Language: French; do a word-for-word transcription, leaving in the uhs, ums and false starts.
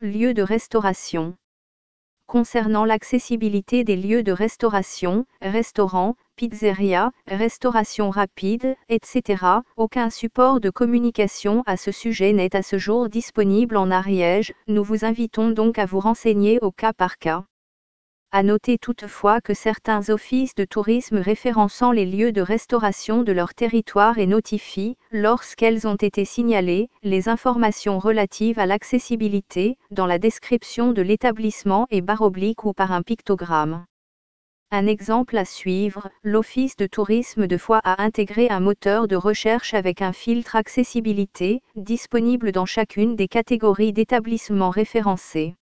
Lieux de restauration. Concernant l'accessibilité des lieux de restauration, restaurants, pizzerias, restauration rapide, et cetera, aucun support de communication à ce sujet n'est à ce jour disponible en Ariège, nous vous invitons donc à vous renseigner au cas par cas. À noter toutefois que certains offices de tourisme référençant les lieux de restauration de leur territoire et notifient, lorsqu'elles ont été signalées, les informations relatives à l'accessibilité, dans la description de l'établissement et barre oblique ou par un pictogramme. Un exemple à suivre, l'Office de tourisme de Foix a intégré un moteur de recherche avec un filtre accessibilité, disponible dans chacune des catégories d'établissements référencés.